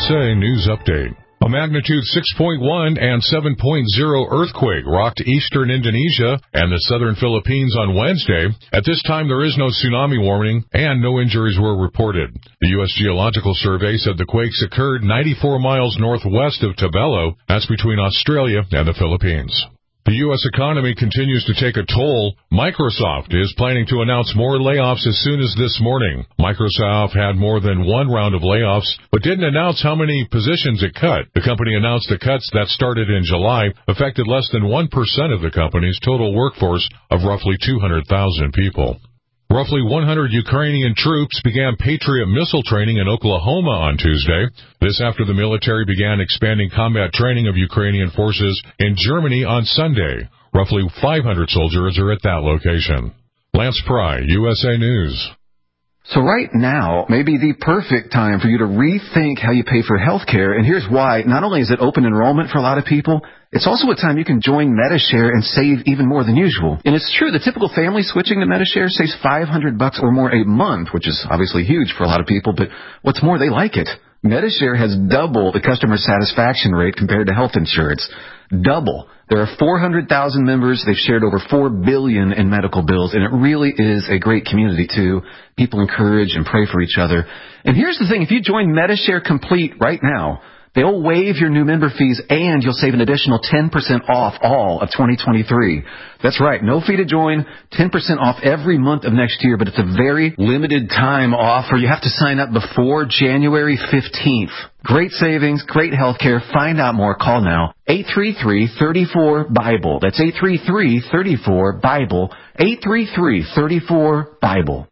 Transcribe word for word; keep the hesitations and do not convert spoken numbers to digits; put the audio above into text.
S A News Update. A magnitude six point one and seven point oh earthquake rocked eastern Indonesia and the southern Philippines on Wednesday. At this time, there is no tsunami warning and no injuries were reported. The U S Geological Survey said the quakes occurred ninety-four miles northwest of Tabelo. That's between Australia and the Philippines. The U S economy continues to take a toll. Microsoft is planning to announce more layoffs as soon as this morning. Microsoft had more than one round of layoffs, but didn't announce how many positions it cut. The company announced the cuts that started in July affected less than one percent of the company's total workforce of roughly two hundred thousand people. Roughly one hundred Ukrainian troops began Patriot missile training in Oklahoma on Tuesday. This after the military began expanding combat training of Ukrainian forces in Germany on Sunday. Roughly five hundred soldiers are at that location. Lance Pry, U S A News. So right now may be the perfect time for you to rethink how you pay for health care, and here's why. Not only is it open enrollment for a lot of people, it's also a time you can join Medi-Share and save even more than usual. And it's true, the typical family switching to Medi-Share saves five hundred bucks or more a month, which is obviously huge for a lot of people, but what's more, they like it. Medi-Share has double the customer satisfaction rate compared to health insurance. Double. There are four hundred thousand members. They've shared over four billion dollars in medical bills, and it really is a great community, too. People encourage and pray for each other. And here's the thing. If you join Medi-Share Complete right now, they'll waive your new member fees, and you'll save an additional ten percent off all of twenty twenty-three. That's right. No fee to join, ten percent off every month of next year, but it's a very limited time offer. You have to sign up before January fifteenth. Great savings, great health care. Find out more. Call now. eight three three, three four, BIBLE. That's eight three three, three four, BIBLE. eight three three, three four, BIBLE.